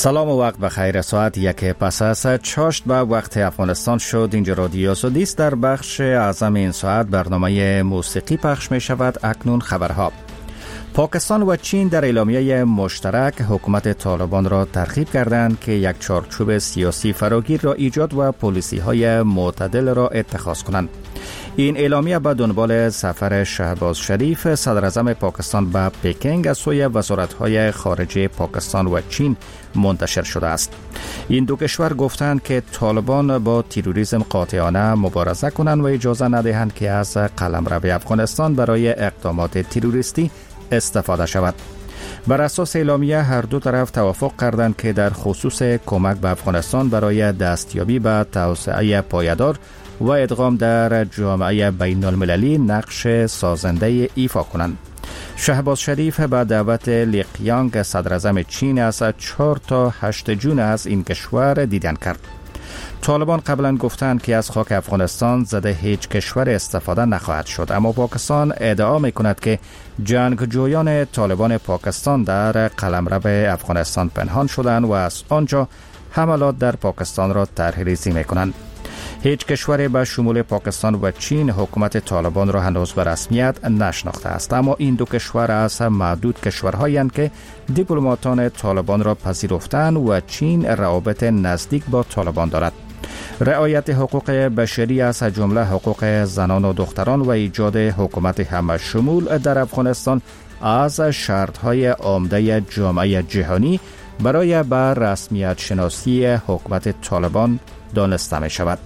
سلام و وقت بخیر. ساعت 1 پس از چاشت به وقت افغانستان شد. اینجا رادیو آزادی است. در بخش اعظم این ساعت برنامه موسیقی پخش می شود. اکنون خبرها. پاکستان و چین در اعلامیه مشترک حکومت طالبان را ترغیب کردند که یک چارچوب سیاسی فراگیر را ایجاد و پالیسی‌های معتدل را اتخاذ کنند. این اعلامیه به دنبال سفر شهباز شریف صدر اعظم پاکستان به پکینگ از سوی وزارت‌های خارجه پاکستان و چین منتشر شده است. این دو کشور گفتند که طالبان با تروریسم قاطعانه مبارزه کنند و اجازه ندهند که از قلمرو افغانستان برای اقدامات تروریستی استفاده شود. بر اساس اعلامیه هر دو طرف توافق کردند که در خصوص کمک به افغانستان برای دستیابی به توسعه پایدار و ادغام در جامعه بین المللی نقش سازنده ایفا کنند. شهباز شریف به دعوت لی قیانگ صدر اعظم چین از 4 تا 8 جون از این کشور دیدن کرد. طالبان قبلا گفتند که از خاک افغانستان ضد هیچ کشور استفاده نخواهد شد، اما پاکستان ادعا می‌کند که جنگجویان طالبان پاکستان در قلمرو افغانستان پنهان شدند و از آنجا حملات در پاکستان را طرح‌ریزی می‌کنند. هیچ کشوری به شمول پاکستان و چین حکومت طالبان را هنوز به رسمیت نشناخته است، اما این دو کشور از معدود کشورهایی هستند که دیپلماتان طالبان را پذیرفتند و چین روابط نزدیک با طالبان دارد. رعایت حقوق بشری از جمله حقوق زنان و دختران و ایجاد حکومت همه شمول در افغانستان از شرط‌های عمده جامعه جهانی برای به رسمیت شناسی حکومت طالبان دانسته می شود.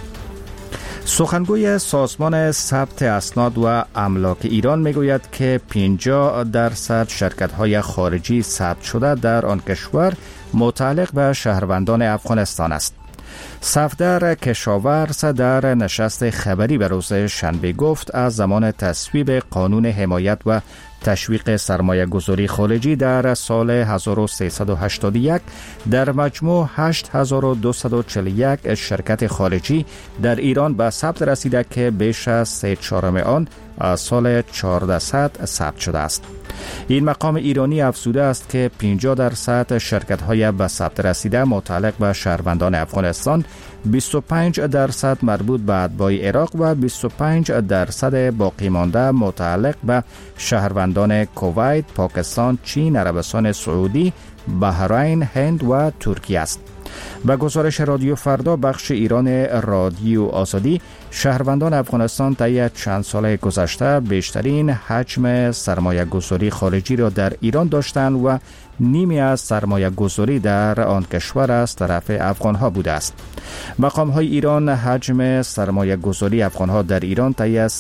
سخنگوی سازمان ثبت اسناد و املاک ایران میگوید که 50% شرکت‌های خارجی ثبت شده در آن کشور متعلق به شهروندان افغانستان است. صفدر کشاورز در نشست خبری به روز شنبه گفت از زمان تصویب قانون حمایت و تشویق سرمایه گذاری خارجی در سال 1381 در مجموع 8241 شرکت خارجی در ایران به ثبت رسیده که بیش از 3/4 آن از سال 1400 ثبت شده است. این مقام ایرانی افزوده است که 50% شرکت‌های به ثبت رسیده متعلق به شهروندان افغانستان، 25% مربوط به اتباع عراق و 25% باقی مانده متعلق به شهروندان کویت، پاکستان، چین، عربستان سعودی، بحرین، هند و ترکیه است. به گزارش رادیو فردا بخش ایران رادیو آزادی، شهروندان افغانستان طی چند سال گذشته بیشترین حجم سرمایه گذاری خارجی را در ایران داشتند و نیمی از سرمایه گذاری در آن کشور از طرف افغانها بوده است. مقام های ایران حجم سرمایه گذاری افغانها در ایران طی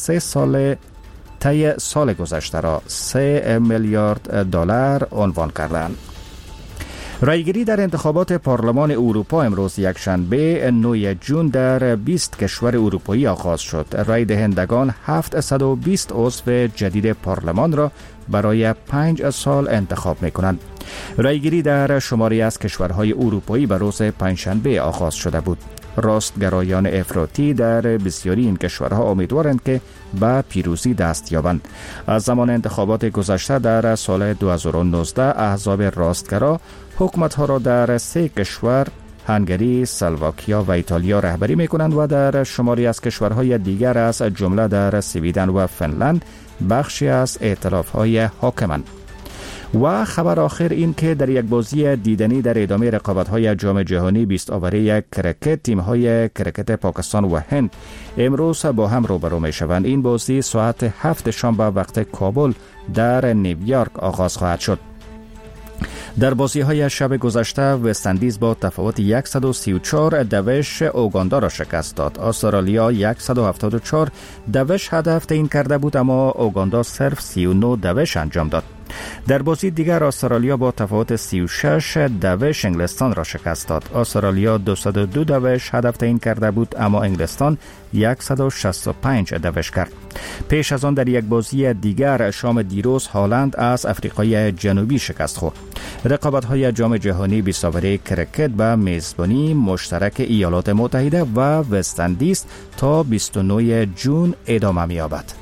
سال گذشته را 3 میلیارد دلار عنوان کردند. رایگیری در انتخابات پارلمان اروپا امروز یکشنبه 9 جون در 20 کشور اروپایی آغاز شد. رای دهندگان 720 عضو جدید پارلمان را برای 5 سال انتخاب می کنند. رایگیری در شماری از کشورهای اروپایی به روز پنجشنبه آغاز شده بود. راستگرایان افراطی در بسیاری این کشورها امیدوارند که به پیروزی دست یابند. از زمان انتخابات گذشته در سال 2019 احزاب راستگرا حکومت‌ها را در 3 کشور هنگری، اسلواکیا و ایتالیا رهبری می‌کنند و در شماری از کشورهای دیگر از جمله در سویدن و فنلند بخشی از ائتلاف‌های حاکمند. و خبر آخر این که در یک بازی دیدنی در ادامه رقابت‌های جام جهانی 20 آوره کرکت، تیم‌های کرکت پاکستان و هند امروز با هم روبرو می‌شوند. این بازی ساعت 7 شام به وقت کابل در نیویورک آغاز خواهد شد. در بازی‌های شب گذشته وست‌اندیز با تفاوت 134 دوش اوگاندا را شکست داد. استرالیا 174 دوش هدف تعیین کرده بود، اما اوگاندا صرف 39 دوش انجام داد. در بازی دیگر استرالیا با تفاوت 36 دوش انگلستان را شکست داد. استرالیا 202 دوش هدف تعیین کرده بود، اما انگلستان 165 دوش کرد. پیش از آن در یک بازی دیگر شام دیروز هالند از آفریقای جنوبی شکست خورد. رقابت‌های جام جهانی 20 آوره کرکت به میزبانی مشترک ایالات متحده و وست‌اندیز تا 29 جون ادامه می‌یابد.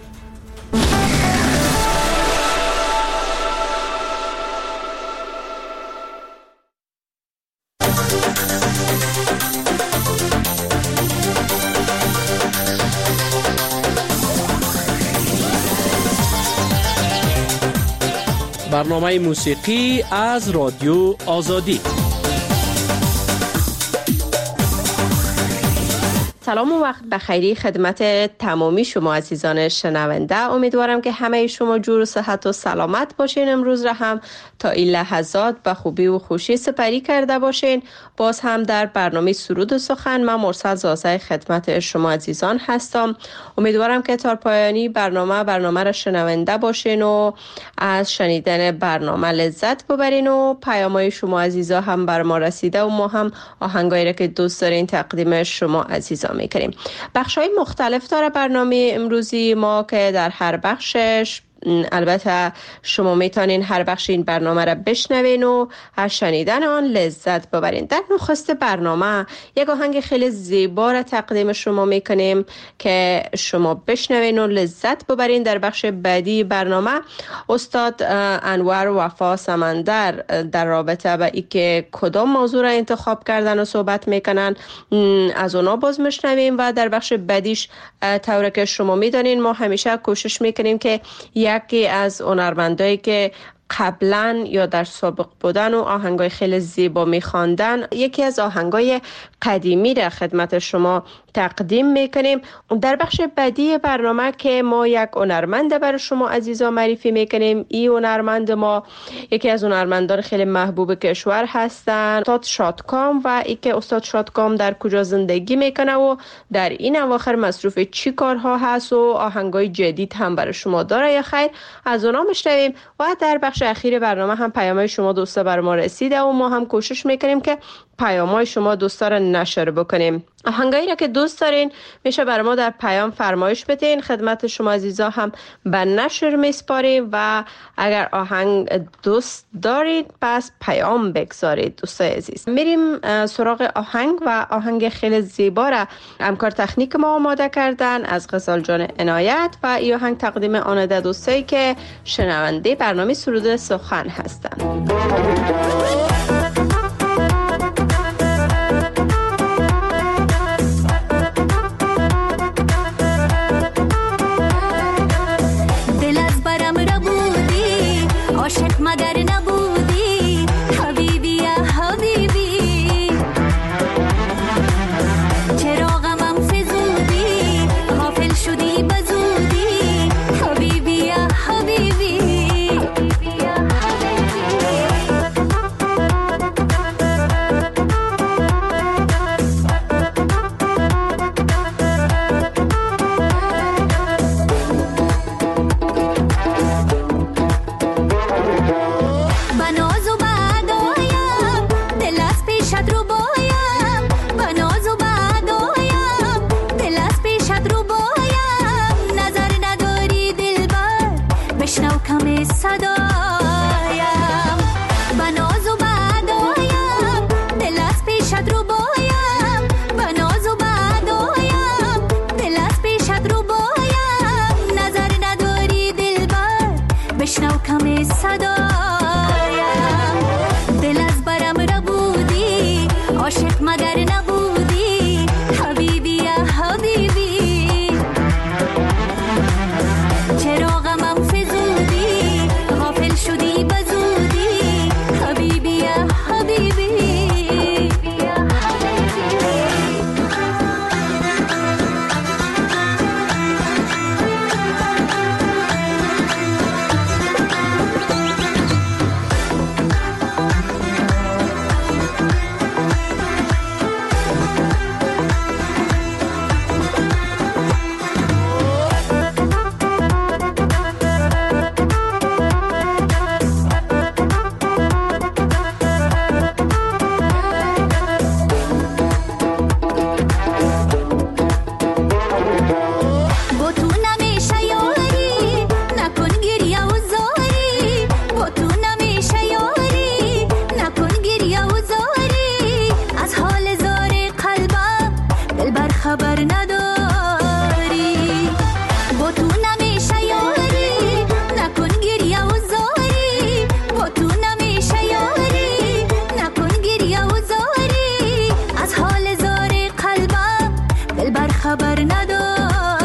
برنامه موسیقی از رادیو آزادی. سلام و وقت بخیری خدمت تمامی شما عزیزان شنونده. امیدوارم که همه شما جور و صحت و سلامت باشین. امروز را هم تا این لحظات به خوبی و خوشی سپری کرده باشین. باز هم در برنامه سرود و سخن من مرسل زازه خدمت شما عزیزان هستم. امیدوارم که تا پایانی برنامه را شنونده باشین و از شنیدن برنامه لذت ببرین و پیام‌های شما عزیزا هم بر ما رسیده و ما هم آهنگایی را که دوست دارین تقدیم شما عزیزان میکنیم. بخش‌های مختلف داره برنامه امروزی ما که در هر بخشش البته شما میتونین هر بخش این برنامه را بشنوین و از شنیدن آن لذت ببرین. در نخست برنامه یک آهنگ خیلی زیبا را تقدیم شما میکنیم که شما بشنوین و لذت ببرین. در بخش بعدی برنامه استاد انور وفا سمندر در رابطه با اینکه کدام موضوع را انتخاب کردن و صحبت میکنن از اونا باز میشنویم و در بخش بعدیش طوری که شما میدونین ما همیشه کوشش میکنیم که یکی از هنرمندایی که قبلا یا در سابق بودن و آهنگای خیلی زیبا میخواندن یکی از آهنگای قدیمی را خدمت شما تقدیم میکنیم. در بخش بعدی برنامه که ما یک هنرمند برای شما عزیزان معرفی میکنیم. این هنرمند ما یکی از هنرمندان خیلی محبوب کشور هستن، استاد شادکام، و ای که استاد شادکام در کجا زندگی میکنه و در این اواخر مصروف چی کارها هست و آهنگای جدید هم برای شما داره یا خیر از اونا میشنویم. و در بخش اخیر برنامه هم پیام‌های شما دوستا بر ما رسیده و ما هم کوشش میکنیم که پیام‌های شما دوستا را نشر بکنیم. آهنگایی را که دوست دارین میشه بر ما در پیام فرمایش بدین. خدمت شما عزیزا هم به نشر میسپاریم و اگر آهنگ دوست دارید پس پیام بگذارید. دوستای عزیز میریم سراغ آهنگ و آهنگ خیلی زیبا را همکار تکنیک ما آماده کردن از غزال جان عنایت و این آهنگ تقدیم آنده دوستایی که شنونده برنامه سرود سخن هستند. عاشق مگر نبودی حبیبی یا حبیبی، چرا غمم فزودی غافل شدی بزودی حبیبی یا حبیبی.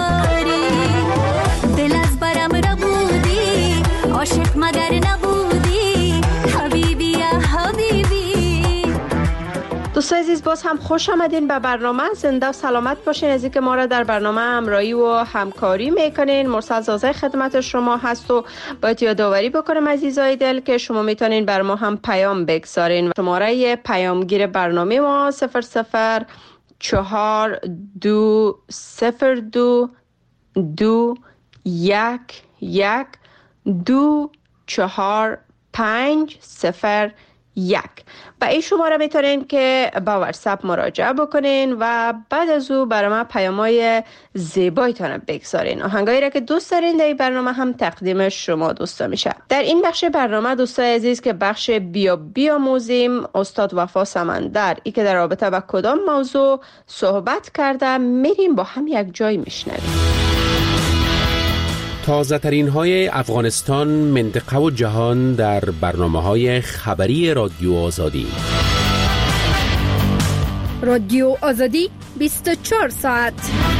عاشق مگر نبودی دوستان عزیز، باز هم خوش آمدین به برنامه. زنده و سلامت باشین. از اینکه ما را در برنامه همراهی و همکاری میکنین. مرسل زازه خدمت شما هست و باید یادآوری بکنم عزیزای دل که شما میتونین بر ما هم پیام بگذارین. شماره پیامگیر برنامه ما 002-201-1-24501. به این شماره میتونین که با واتساپ مراجعه بکنین و بعد از او برای ما پیامای زیبایتان بگذارین. آهنگایی را که دوست دارین در این برنامه هم تقدیم شما دوستا میشه. در این بخش برنامه دوستای عزیز که بخش بیاموزیم، استاد وفا سمندر ای که در رابطه با کدام موضوع صحبت کرده میریم با هم یک جای میشنویم. تازه ترین های افغانستان، منطقه و جهان در برنامه های خبری رادیو آزادی. رادیو آزادی 24 ساعت.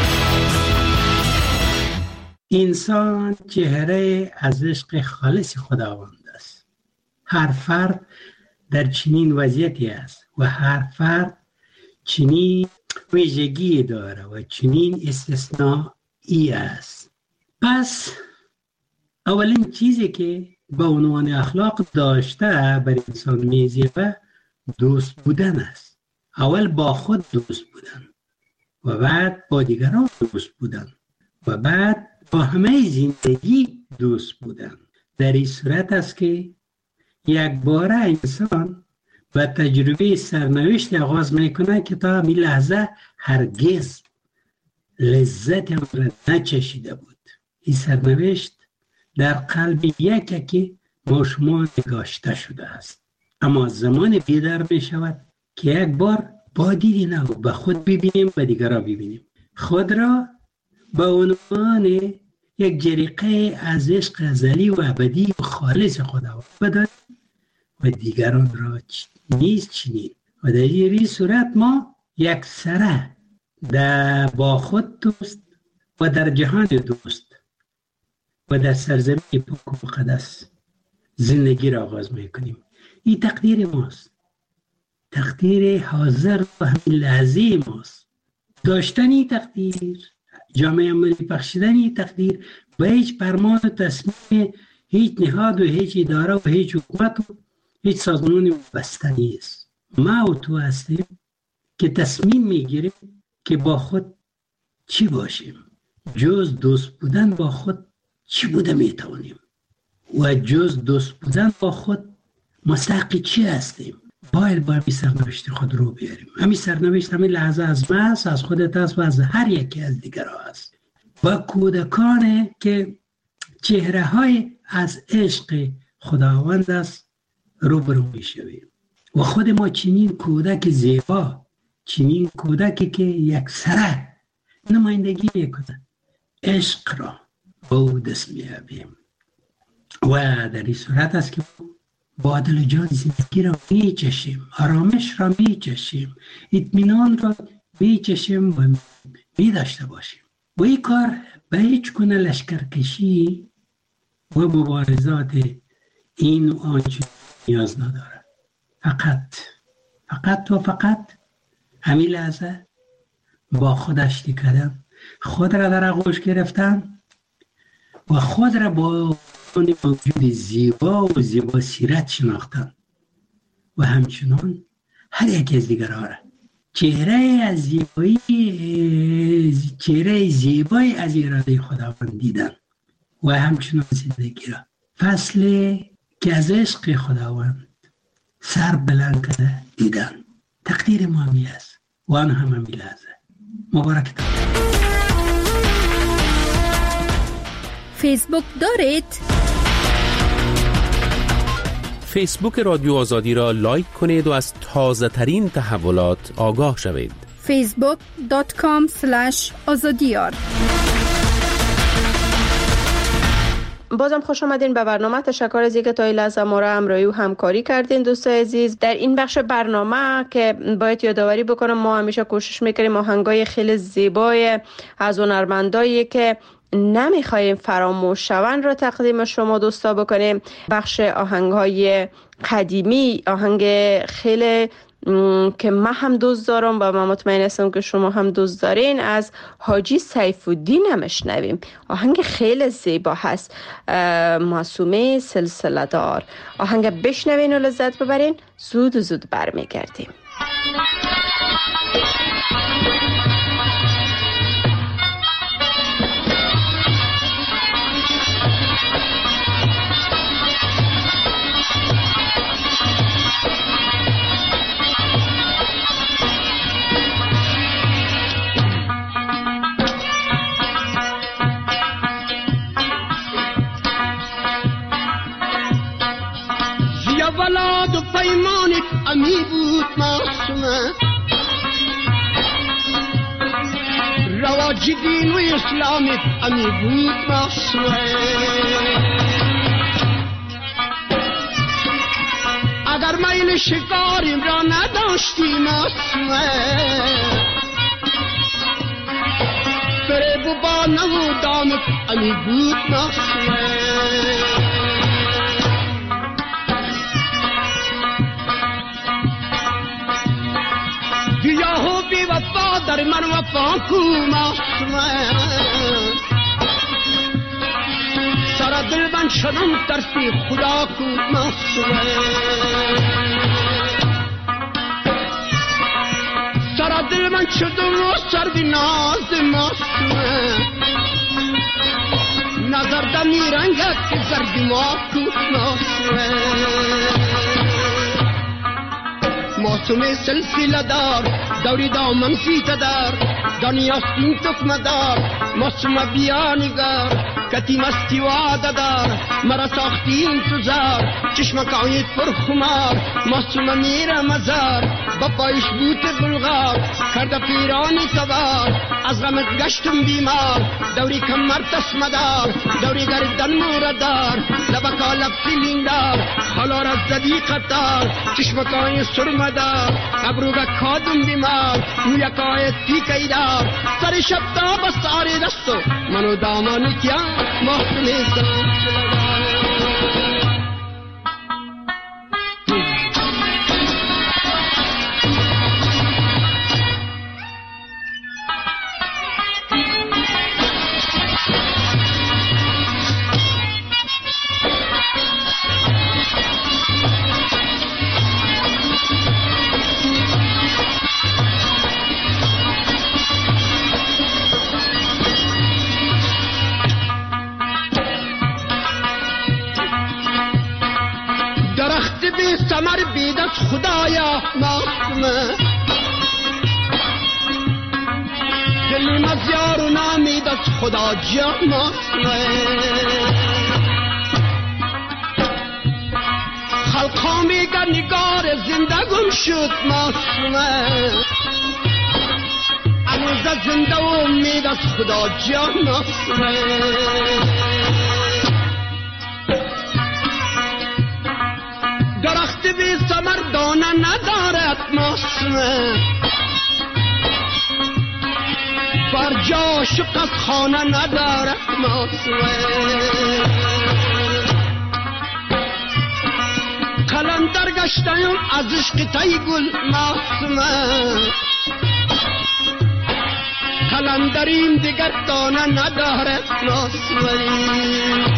انسان چهره از عشق خالص خداوند است. هر فرد در چنین وضعیتی است و هر فرد چنین ویژگی داره و چنین استثنایی است. پس اولین چیزی که با عنوان اخلاق داشته بر انسان میزیبه دوست بودن است. اول با خود دوست بودن و بعد با دیگران دوست بودن و بعد با همه زندگی دوست بودن. در این صورت است که یک باره انسان با تجربه سرنوشت آغاز میکنه که تا می لحظه هرگز لذت آن را نچشیده بود. این سرنوشت در قلب یکی که با شما نگاشته شده است، اما زمان بیدار می شود که یک بار با دیدی نو به خود ببینیم، به دیگران ببینیم. خود را به عنوان یک جریقه از عشق ازلی و ابدی و خالص خداوند بدانیم و دیگران را نیز چنین. و در این صورت ما یک سره با خود دوست و در جهان دوست و در سرزمین پاک و مقدس زندگی را آغاز میکنیم. این تقدیر ماست، تقدیر حاضر و همین لحظه ماست. داشتن این تقدیر، جامعه عملی بخشیدن این تقدیر به هیچ فرمان و تصمیم هیچ نهاد و هیچ اداره و هیچ حکومت و هیچ سازمانی بسته نیست. ما و تو هستیم که تصمیم میگیریم که با خود چی باشیم. جز دوست بودن با خود چی بوده میتوانیم و جز دوست بودن با خود مستحق چی هستیم. باید با همین سرنوشت خود رو بیاریم. همین سرنوشت همین لحظه از من است، از خودت است و از هر یکی از دیگرها است. و کودکانه که چهره های از عشق خداوند است روبرو میشویم و خود ما چنین کودک زیبا، چنین کودکی که یک سره نمایندگی میکنه عشق را با او دست میابیم. و در این صورت است که با دل و جان زندگی را میچشیم، آرامش را میچشیم، اطمینان را میچشیم و میداشته باشیم. و این کار به هیچ گونه لشکرکشی و مبارزات این و آنچه نیاز نداره. فقط همین لحظه با خودش کردن، خود را در آغوش گرفتن و خود را با موجود زیبا و زیبا سیرت شناختن و همچنان هر یک از دیگرها را چهره زیبایی از اراده خداوند دیدن و همچنان زندگی را فصلی که از عشق خداوند سر بلند کرده دیدن. تقدیر ما همی است و آن هم همی لحظه. مبارک تا فیسبوک دارید؟ فیسبوک رادیو آزادی را لایک کنید و از تازه ترین تحولات آگاه شوید. facebook.com/azadiyar. بازم خوش آمدین به برنامه. تشکر از اینکه تا این لحظه ما را همراهی و همکاری کردین دوستای عزیز. در این بخش برنامه که باید یادآوری بکنم ما همیشه کوشش میکنیم آهنگای خیلی زیبای از هنرمندایی که نمیخوایم فراموش شون را تقدیم شما دوستا بکنیم. بخش آهنگهای قدیمی، آهنگ خیلی که من هم دوست دارم و من مطمئن هستم که شما هم دوست دارین. از حاجی سیف الدین هم اشنویم. آهنگ خیلی زیبا هست، معصومه سلسله دار. آهنگ بشنوین و لذت ببرین. زود برمیگردیم. ولاد و پیمانت امی بود معصومه، رواج دین و اسلامت امی بود معصومه. اگر میل شکاریم را نداشتی معصومه، فریب و با نمودامت امی بود معصومه. دیاهو بی وفا در من وفا کو معصومه، سر دل من شدم ترسی خدا کو معصومه. سر دل من شدم و سر بی ناز معصومه، نظر دمی رنگت که زردی ما کو معصومه. معصومه سلسله دار دوری دامن فیت دار، دانی آستین تکمه دار. معصومه بیا نگار کتی مستی وعده دار، مرا ساختی انتظار چشمک آیت پر خمار. معصومه میره مزار با پایش بوت بلغار، کرده پیرانی تبار از غمت گشتم بیمار. دوری کمر تسمه دار دوری گردن موره دار، لبکا لب سیلین دار خالار از زدی قطار. چشمک آیت سرمه دار ابروگا کادم بیمار، مویکای تیکی دار سر شب تا بس آری دستو منو دامانی کیا محسنی سلسله دار. بی ثمر بید از خدایا معصومه، دلی مزیار و نامید از خدا جا معصومه. خلقا میگن نگار زنده گم شد معصومه، هنوز زنده و امید از خدا جا معصومه. درخت بی ثمر دانه ندارد معصومه، بر جا عاشق از خانه ندارد معصومه. قلندر گشتیم از عشق تی گل معصومه، قلندریم دیگر دانه ندارد معصومه.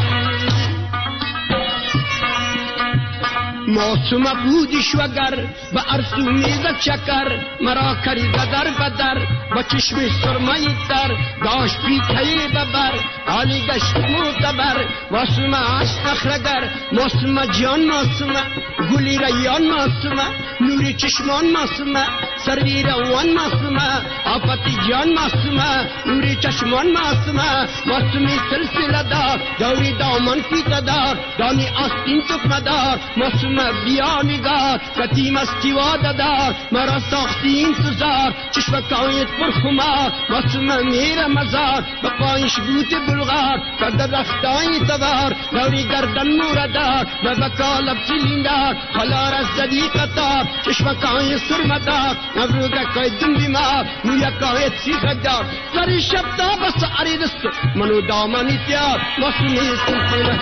معصومه بودیش وگر به ارسو میزد چکر، مرا کریده در بدر با چشم سرمایی تر. داشت پیتهی ببر حالی گشت معتبر، معصومه عشق نخرگر معصومه جان معصومه، گلی ریان معصومه، نوری چشمان معصومه، سروی روان معصومه، آفتی جان معصومه، نوری چشمان معصومه. معصومه سلسله دار دوری دامن پیته دار، دانی آستین تکمه دار. معصومه بیا نگار کتی مستی واده دار، مرا ساختی انتظار چشمکایت پر خمار. معصومه میره مزار با پایش بوت بلغار، کرده رفتای تبار دوری گردن موره دار. لبکا لب سیلین دار خلار از زدی قطار، چشمکای سرمه دار نبروگکای دن بیمار، مویکایت سیخه دار سر شب تا بس عری دستو منو دامنی تیار. معصومه سلسله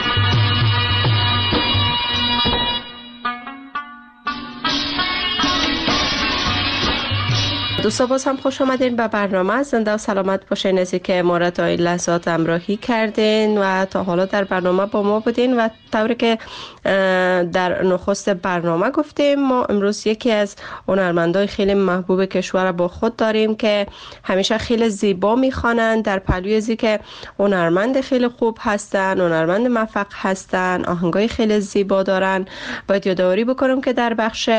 دوستا باز هم خوش آمدین به برنامه. زنده و سلامت باشین. از که ما را تا این لحظات همراهی کردین و تا حالا در برنامه با ما بودین و طوری که در نخست برنامه گفتیم، ما امروز یکی از هنرمندای خیلی محبوب کشور با خود داریم که همیشه خیلی زیبا میخوانند، در پهلوی ازی که هنرمند خیلی خوب هستن، هنرمند موفق هستن، آهنگای خیلی زیبا دارن. باید یادآوری بکنم که در بخش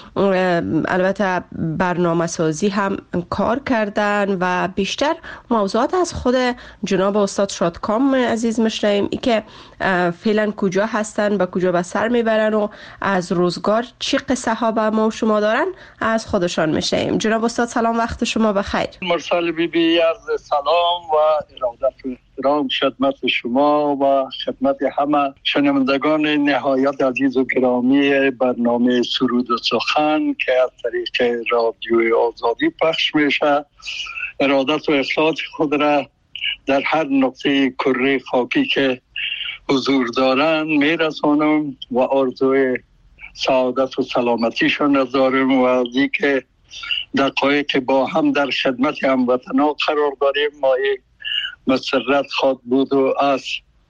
البته برنامه سازی هم کار کردن و بیشتر موضوعات از خود جناب استاد شادکام عزیز میشنویم، ای که فعلا کجا هستن، به کجا به سر میبرن و از روزگار چی قصه ها به ما و شما دارن از خودشان میشنویم. جناب استاد سلام، وقت شما بخیر. مرسل بیبی عرض سلام و ارادت و احترام خدمت شما و خدمت همه شنوندگان نهایت عزیز و گرامی برنامه سرود و سخن که از طریق رادیو آزادی پخش میشه. ارادت و اخلاص خود را در هر نقطه کره خاکی که حضور دارن میرسانم و آرزوی سعادت و سلامتیشون را دارم و از اینکه دقایق که با هم در خدمت هموطنان قرار داریم ما یک مسرت خواد بود و از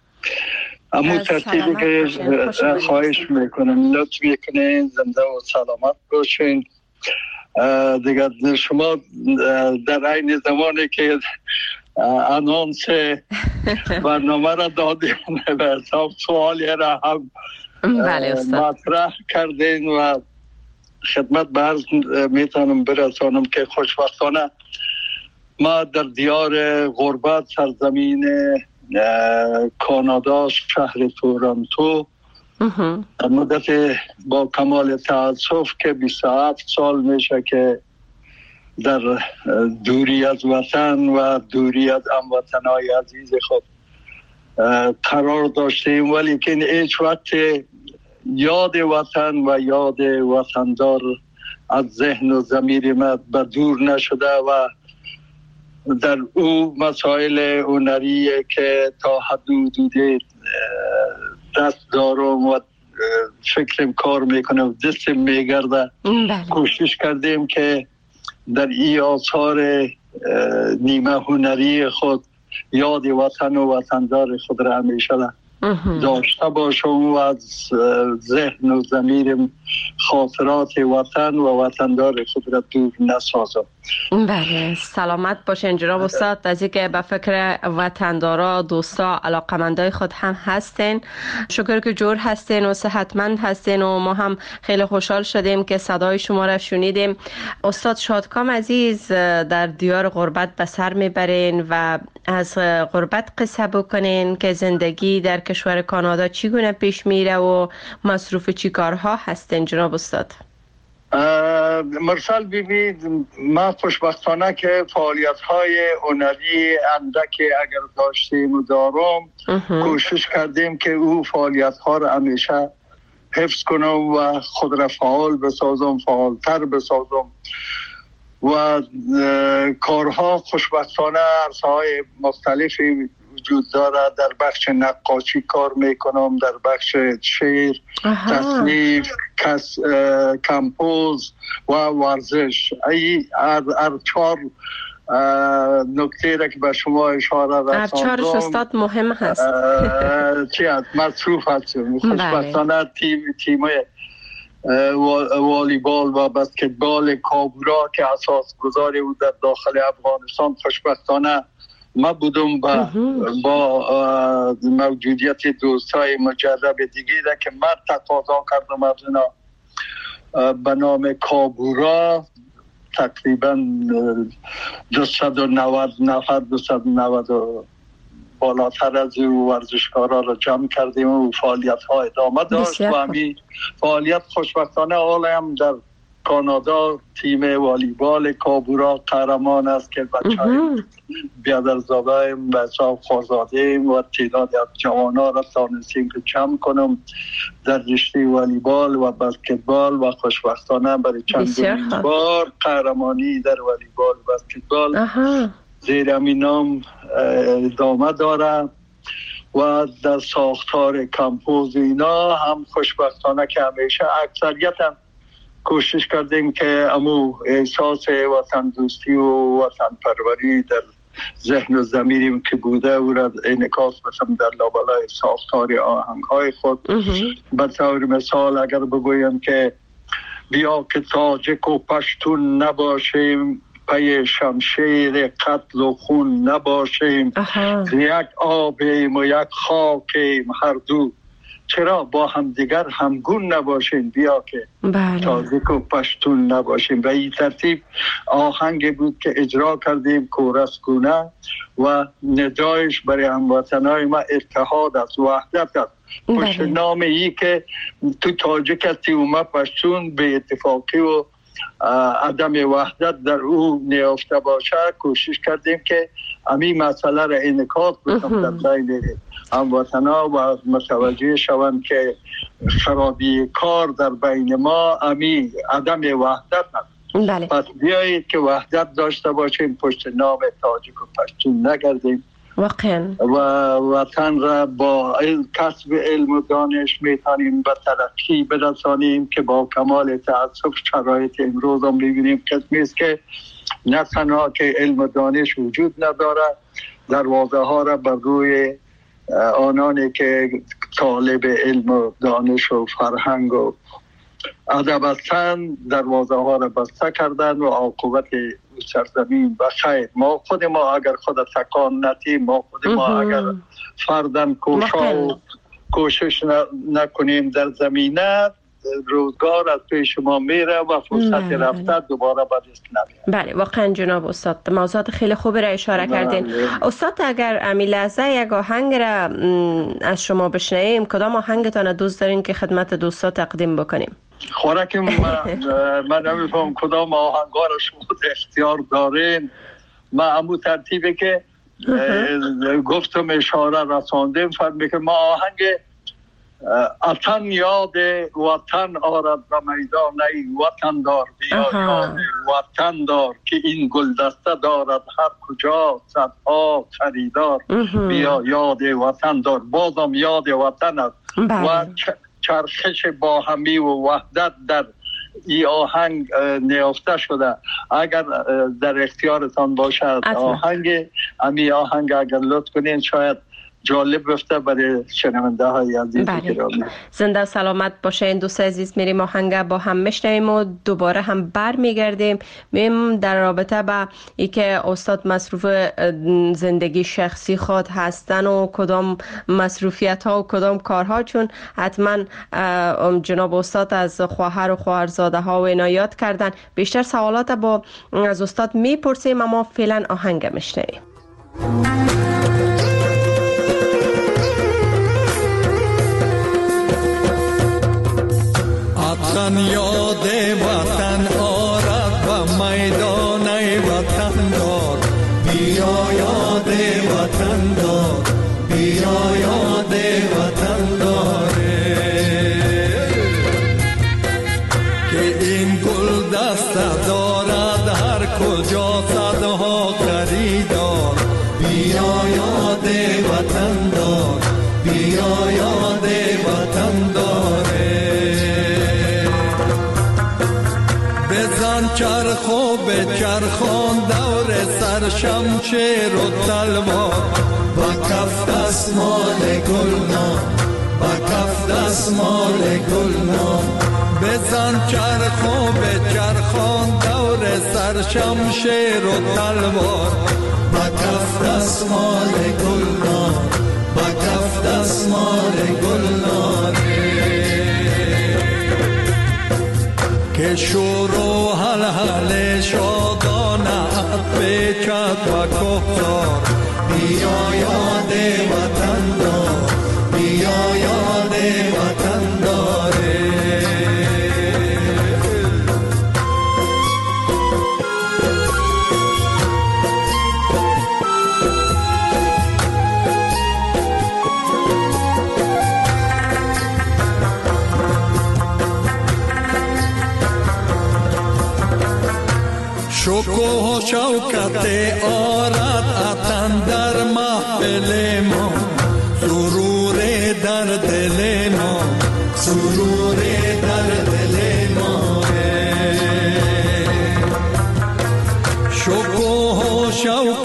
امو ترتیبی که خواهش میکنم لطف میکنین زنده و سلامت باشین. دیگر شما در این زمانی که انانس برنامه را دادین به حساب سوالی را هم مطرح کردین و خدمت به عرض میتونم برسانم که خوشبختانه ما در دیار غربت سرزمین کانادا شهر تورنتو در مدت با کمال تأسف که 27 سال میشه که در دوری از وطن و دوری از هموطنای عزیز خود قرار داشتیم، ولی که هیچ وقت یاد وطن و یاد وطندار از ذهن و ضمیر ما به دور نشده و در او مسائل هنری که تا حد حدودی دست دارم و فکرم کار میکنم دستم میگرده کوشش کردیم که در این آثار نیمه هنری خود یاد وطن و وطندار خود را همیشه داشته باشم و از ذهن و ضمیرم خاطرات وطن و وطندار خود را دور نسازم. بله، سلامت باشین جناب استاد. از اینکه به فکر وطندارا، دوستا، علاقمندای خود هم هستین. شکر که جور هستین و صحتمند هستین و ما هم خیلی خوشحال شدیم که صدای شما را شنیدیم. استاد شادکام عزیز، در دیار غربت به سر میبرین و از غربت قصه بکنین که زندگی در کشور کانادا چگونه پیش میره و مصروف چی کارها هستین جناب استاد؟ مرسل بیبی، ما خوشبختانه که فعالیت‌های هنری اندک اگر داشتیم و دارم کوشش کردیم که او فعالیت‌ها را همیشه حفظ کنم و خود را فعال بسازم، فعالتر بسازم و کارها خوشبختانه عرصه‌های مختلفی وجود داره. در بخش نقاشی کار میکنم، در بخش شعر، تصنیف، کمپوز و ورزش. هر 4 نکته را که به شما اشاره رساندم، هر 4 استاد مهم هست. چی هست؟ مصروف هستم. خوشبختانه تیم والیبال و بسکتبال کابورا که اساس گذاری بود در داخل افغانستان، خوشبختانه ما بودم با موجودیت دوستای مجرب دیگه ده که من تقاضا کردم از اینا به نام کابورا تقریبا 290 نفر 290 بالاتر از او ورزشکارا را جمع کردیم و فعالیت ها ادامه داشت و همین فعالیت خوشبختانه حالا هم در کانادا تیم والیبال کابورا قهرمان است که بچه‌های بیادرزاده و حساب خوازاده و تعداد از جوانان را تانستیم که جمع کنم در رشته والیبال و بسکتبال و خوشبختانه برای چندمین بار قهرمانی در والیبال و بسکتبال زیر همین نام ادامه داره و در ساختار کمپوز اینا هم خوشبختانه که همیشه اکثریت هم کوشش کردیم که امو احساس وطن دوستی و وطن پروری در ذهن و ضمیریم که بوده او را انعکاس بسیم در لابلای ساختار آهنگ‌های خود. به طور مثال اگر بگویم که بیا که تاجک و پشتون نباشیم، پی شمشیر قتل و خون نباشیم، یک آبیم و یک خاکیم هر دو، چرا با هم دیگر همگون نباشیم، بیا که تاجک و پشتون نباشیم. و این ترتیب آهنگی بود که اجرا کردیم کورس گونه و ندایش برای هموطنای ما اتحاد است، وحدت است. پشت نام ای که تو تاجک هستی و ما پشتون به اتفاقی و عدم وحدت در او نیافته باشه، کوشش کردیم که امی مسئله را انعکاس بدیم در بین هموطنا و متوجه شوند که خرابی کار در بین ما امی عدم وحدت است. پس بیایید که وحدت داشته باشیم، پشت نام تاجک و پشتون نگردیم واقعا و وطن را با کسب علم و دانش میتونیم به ترقی برسانیم که با کمال تأسف شرایط امروز هم میبینیم قسمی است که نه تنها که علم و دانش وجود نداره، دروازه ها را بر روی آنانی که طالب علم و دانش و فرهنگ و ادب هستند دروازه ها را بسته کردن و عاقبت سرزمین بخیر. ما خود ما اگر خود تکان ندیم، ما خود ما اگر فردن کوشش نکنیم در زمینه، روزگار از پیش ما میره و فرصت رفته دوباره به دست نمیاد. بله واقعا جناب استاد موضوعات خیلی خوبی را اشاره کردین. استاد اگر امی لحظه یک آهنگ را از شما بشنویم، کدام آهنگتان دوست دارین که خدمت دوستا تقدیم بکنیم؟ خوراک من نمیفهم کدام آهنگا را شما اختیار دارین. من امو ترتیبی که گفتم اشاره رساندیم فرمی که ما آهنگ اتن یاد وطن آرد و میدان ای وطن دار، بیا یاد وطن دار که این گلدسته دارد هر کجا صدها خریدار، بیا یاد وطن دار. بازم یاد وطن است و چرخش باهمی و وحدت در این آهنگ نیافته شده. اگر در اختیارتان باشد آهنگ اگر لطف کنین شاید جالب بفته برای شنونده های عزیز گرامی. زنده و سلامت باشه دوست عزیز. میریم آهنگ با هم میشنویم و دوباره هم بر میگردیم میم در رابطه با ای که استاد مصروف زندگی شخصی خود هستن و کدام مصروفیت ها و کدام کارها، چون حتما جناب استاد از خواهر و خواهرزاده ها و عنایات کردن. بیشتر سوالات با از استاد میپرسیم اما فعلا آهنگ میشنویم. وطن یاد وطن آرد و میدان وطن دار، بیا یاد وطن دار، بیا یاد وطن داره که این گل دست دارد هر کجا صدها خریدار، بیا یاد وطن دار، بیا یاد وطن داره. بزن چرخو به چرخان دور سر شمشیر و تلوار، با کف دستمال گلنار، با کف دستمال گلنار. بزن چرخو به چرخان دور سر شمشیر و تلوار، با کف دستمال گلنار، با کف دستمال گلنار. که شور و حلحل شادانه پیچد و کهدار، بیا یاد وطن دار، بیا یاد وطن داره. شکوه و شوکت آرد اتن در محفل ما، سرور در دل ما، سرور در دل ما.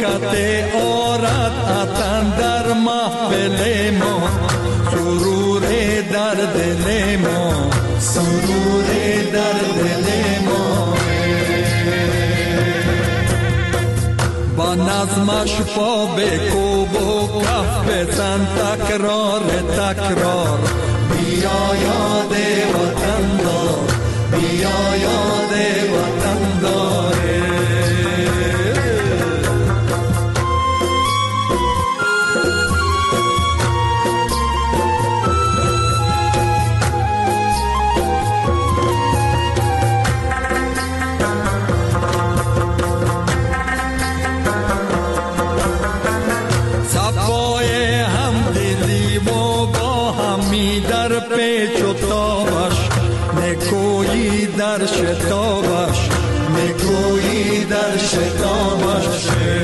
شوکت آرد اتن در محفل ما، سرور در دل ما، سرور در دل ما. با نظمش پا بکوب و کف بزن تکرار تکرار، بیا یاد وطن دار، بیا یاد وطن داره. پیچ و تابش نکویی در شتابش، نکویی در شتابش.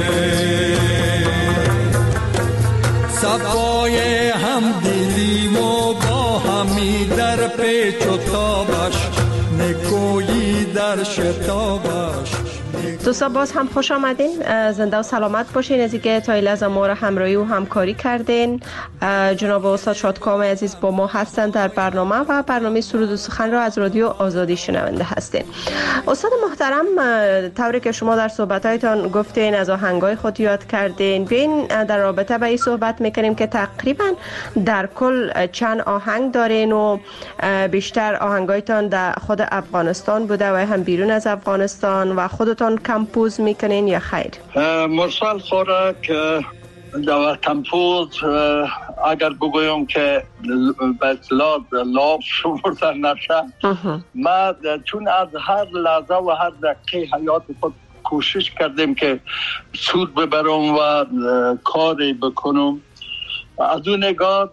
صفای همدلی و با همی در پیچ و تابش، نکویی در شتابش. دوستان باز هم خوش آمدین، زنده و سلامت باشین. از اینکه تا این لحظه ما را همراهی و همکاری کردین. جناب استاد شادکام عزیز با ما هستند در برنامه و برنامه سرود و سخن را از رادیو آزادی شنونده هستین. استاد محترم، طوری که شما در صحبتایتان گفتین از آهنگای خود یاد کردین، بین در رابطه با این صحبت میکنیم که تقریبا در کل چند آهنگ دارین و بیشتر آهنگایتان در خود افغانستان بوده و هم بیرون از افغانستان و خودتان کمپوز میکنین یا خیر؟ مرسال خوره که در کمپوز اگر بگویم که به اصطلاح لاب شمرده نشه، ما چون از هر لحظه و هر دقیقه حیات خود کوشش کردیم که سود ببرم و کاری بکنم. از اون نگاه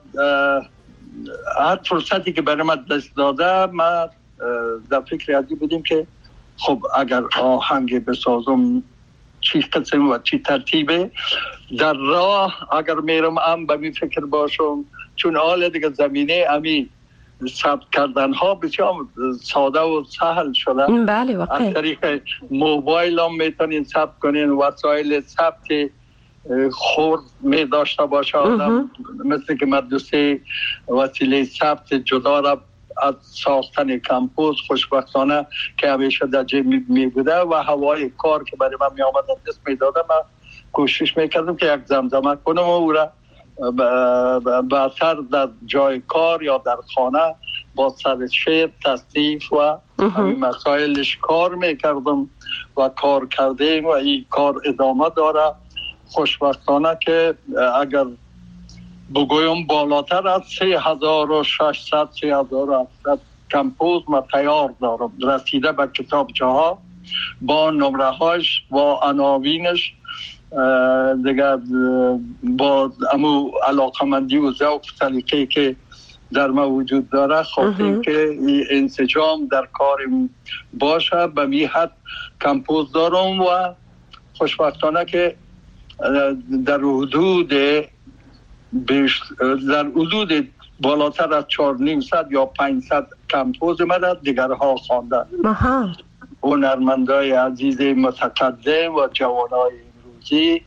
هر فرصتی که برای من دست داده، ما در فکر ازی بودیم که خب اگر آهنگ بسازم چی قسم و چی ترتیبه، در راه اگر میرم به می فکر باشم، چون حال دیگه زمینه امی ثبت کردن ها بسیار ساده و سهل شده. بله واقعا از طریق موبایل هم میتونین ثبت کنین، وسایل ثبت خورد می داشته باشه آدم، مثل که مدرسه وسیله ثبت جدا را از ساختن کمپوز خوشبختانه که همیشه در جیب می بوده و هوای کار که برای من می آمد دست می داده، من کوشش می کردم که یک زمزمه کنم و او را به اثر در جای کار یا در خانه با سر شعر تصنیف و همین مسائلش کار می کردم و کار کردیم و این کار ادامه داره. خوشبختانه که اگر بگویم بالاتر از 3600 3700 کمپوز ما تیار دارم، رسیده به کتابچه ها با نمره هاش با عناوینش دیگر، با امو علاقمندی و ذوق سلیقه‌ای که در ما وجود داره، خواهیم که این انسجام در کارم باشه. به می حد کمپوز دارم و خوشبختانه که در حدود بالاتر از 400 یا 500 کمپوز من دیگرها خواندن. هنرمندای عزیز متقدم و جوانای امروزی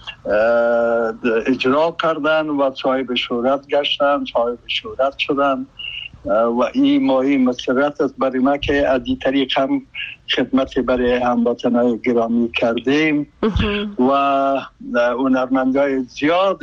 اجرا کردن و صاحب شهرت گشتن، صاحب شهرت شدن و این ماهی مسئولیت است برای ما که از این طریق هم خدمت برای هموطنان گرامی کردیم و هنرمندای زیاد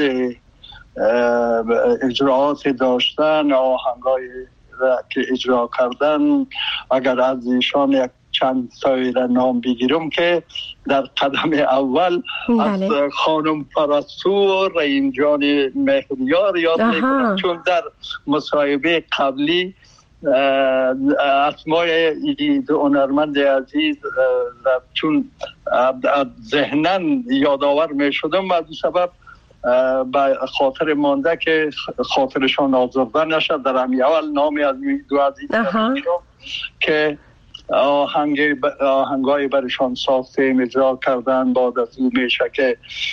اجراعات داشتن، آهنگای که اجرا کردن. اگر از ایشان یک چند سایر نام بگیرم که در قدم اول از خانم پرستو و رحیم جان مهریار یاد میکنم، چون در مصاحبه قبلی اسمای این هنرمند عزیز چون ذهنن یادآور می شدم، از سبب به خاطر مانده که خاطرشان آزرده نشد. در همی اول نامی از دو عزیز که آهنگای برشان ساخته اجرا کردن. بعد از او میشه که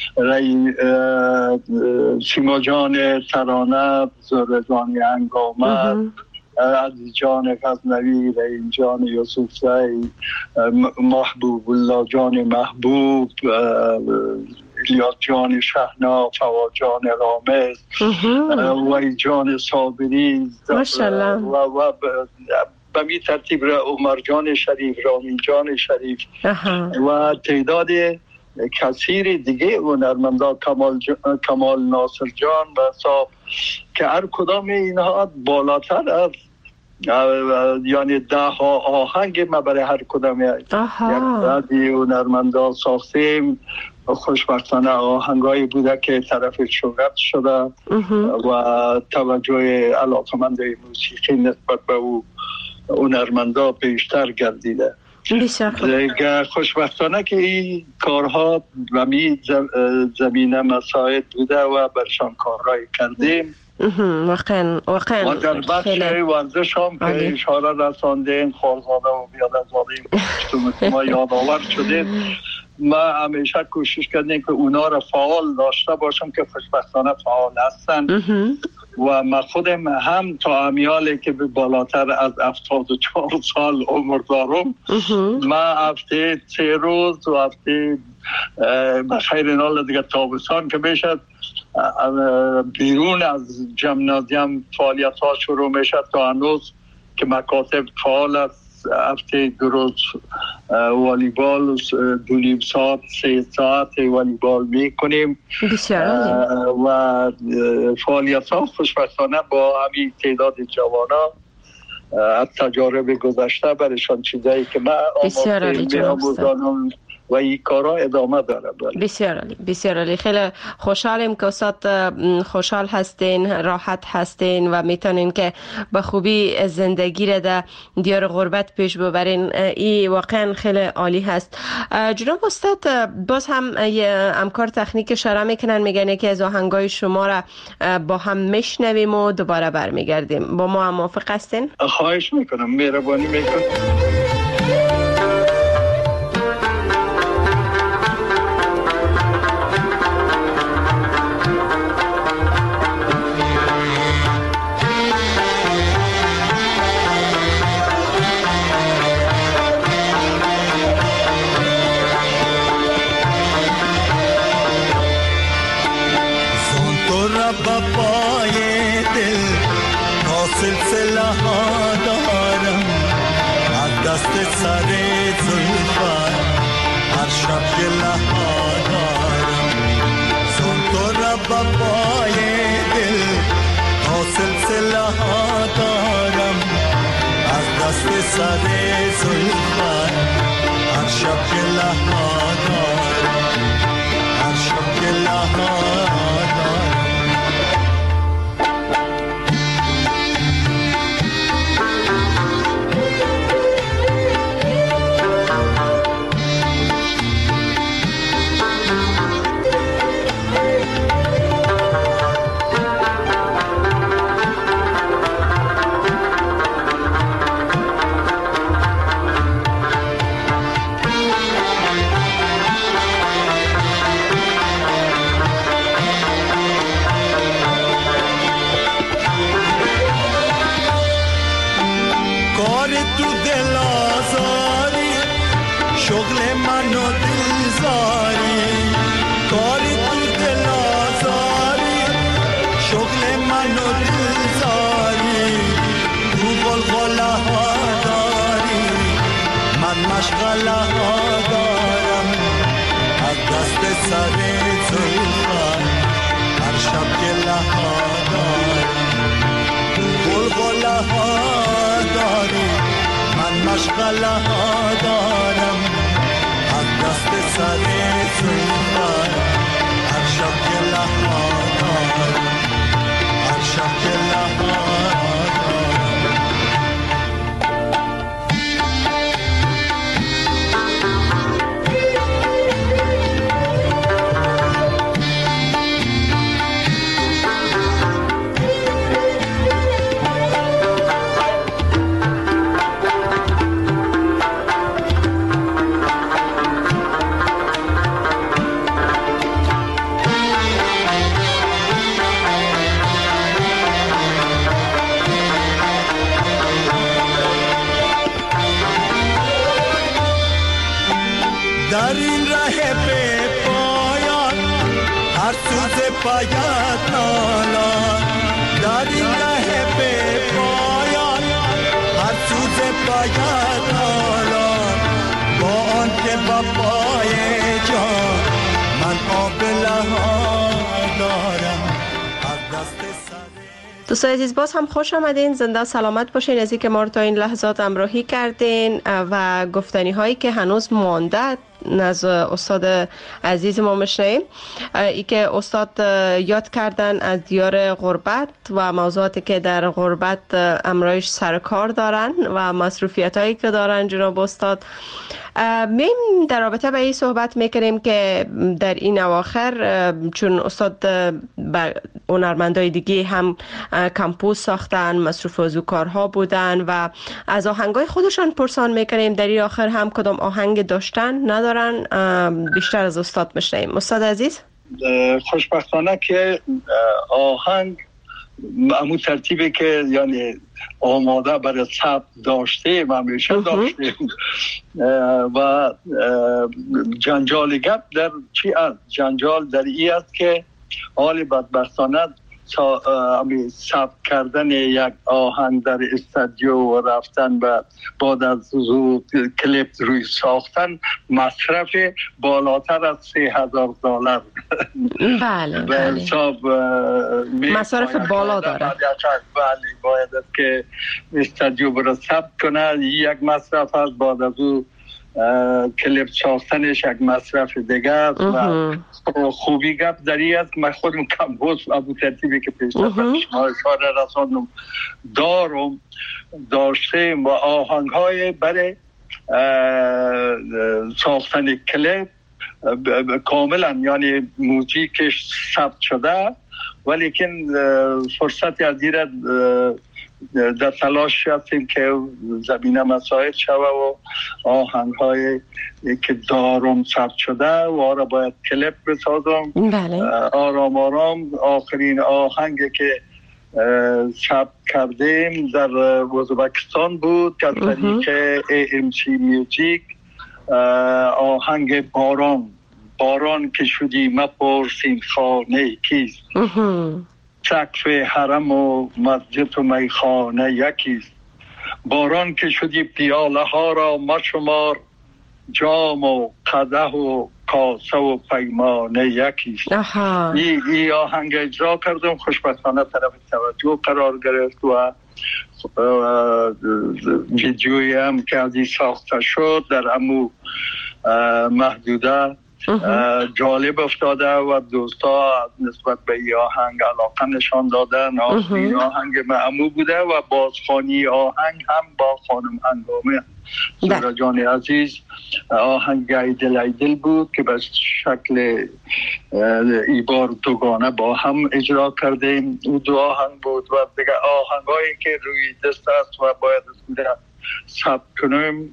سیما جان ترانه، زهره جان انگامه، عزیز جان غزنوی، رحیم جان یوسفزی، محبوب الله جان محبوب الیاس جان شهنا، فواد جان رامز و جان صابری ماشاءالله و به می ترتیب عمر جان شریف، رامین جان شریف و تعداد کثیر دیگه هنرمندا، کمال ناصر جان و صاحب که هر کدام اینها بالاتر از یعنی 10 آهنگ ما برای هر کدام یک رادی هنرمندا ساختیم. خوشبختانه آهنگایی بوده که طرف شهرت شده و توجه علاقمند موسیقی نسبت به او هنرمندا بیشتر گردیده. خوشبختانه که این کارها و می زمینه مساعد بوده و برشان کارهایی کردیم. واقعا و در بخش ورزش هم که اشاره رساندین، خارزاده و بیادرزاده ما یادآور شدید. ما همیشه کوشش کردیم که اونا را فعال داشته باشم که خوشبختانه فعال هستن و من خودم هم تا امیالی که بالاتر از 74 سال عمر دارم، ما هفته 3 روز و هفته بخیر نال دیگه تابستان که بشد بیرون از جمنازیم فعالیت ها شروع میشد تا هنوز که مکاتب فعال است. هفته 2 روز والیبال 2.5 ساعت 3 ساعت والیبال میکنیم و فعالیت ها خوشبختانه با همین تعداد جوانا از تجارب گذشته برشان چیزایی که من آموزانم و این کارا ادامه داره. بسیار عالی. خیلی خوشحالیم که استاد خوشحال هستین، راحت هستین و میتونین که به خوبی زندگی را در دیار غربت پیش ببرین. این واقعا خیلی عالی هست. جناب استاد باز هم همکار تکنیک اشاره میکنن، میگن که از آهنگای شما را با هم میشنویم و دوباره برمیگردیم. با ما موافق هستین؟ خواهش میکنم، مهربانی میکنم. پایت نالان در این ره به پایان هر سوز پایت نالان با آن که با پای جان من آب لحان دارم از دست دوستان عزیز باز هم خوش آمدین، زنده سلامت باشین. از اینکه ما رو تا این لحظات همراهی کردین و گفتنی هایی که هنوز مانده از استاد عزیز ما میشنیم. ای که استاد یاد کردن از دیار غربت و موضوعاتی که در غربت امرایش سرکار دارن و مصروفیت هایی که دارن جناب استاد. میم در رابطه به این صحبت میکنیم که در این اواخر چون استاد با هنرمندای دیگه هم کمپوس ساختن، مصروف از کارها بودن و از آهنگای خودشان پرسان میکنیم در این آخر هم کدام آهنگ داشتن ندارن. بیشتر از استاد میشنیم. استاد عزیز خوشبختانه که آهنگ همون ترتیبی که یعنی آماده برای ثبت داشتیم همیشه داشتیم و جنجال گپ در چی است؟ جنجال در این است که حال بدبختانه ثبت کردن یک آهنگ در استودیو و رفتن و بعد از کلیپ روی ساختن مصرف بالاتر از $3,000 بله حساب مصرف بالا داره. بله باید که استودیو برای ثبت کنه یک مصرف است، بعد از او کلیپ ساختنش یک مصرف دیگه است و خوبی گپ در این است. من خودم کمپوز ابو ترتیبی که پیشتر شما اشاره رساندم داشتیم و آهنگ های برای ساختن کلیپ کاملا یعنی موزیکش ثبت شده، ولیکن فرصتی از دیره در تلاش هستیم که زمینه مساعد شوه و آهنگ های که دارم ثبت شده و آره باید کلیپ بسازم. بله. آرام آرام آخرین آهنگ که ثبت کردیم در ازبکستان بود که طریق AMC میوزیک آهنگ باران که شدی مپرسین خانه کیست، سقف حرم و مسجد و میخانه یکیست، باران که شدی پیاله ها را مشمار، جام و قدح و کاسه و پیمانه یکیست. این آهنگ اجرا کردم، خوشبختانه طرف توجه قرار گرفت و ویدیویی هم که از این ساخته شد در امو محدوده جالب افتاده و دوستا نسبت به این آهنگ علاقه نشان دادن. آخرین آهنگ معمول بوده و بازخوانی آهنگ هم با خانم هنگامه سورا جان عزیز آهنگ ایدل بود که به شکل ایبار دوگانه با هم اجرا کردیم. او دو آهنگ بود و دیگه آهنگ هایی که روی دست است و باید ثبت کنیم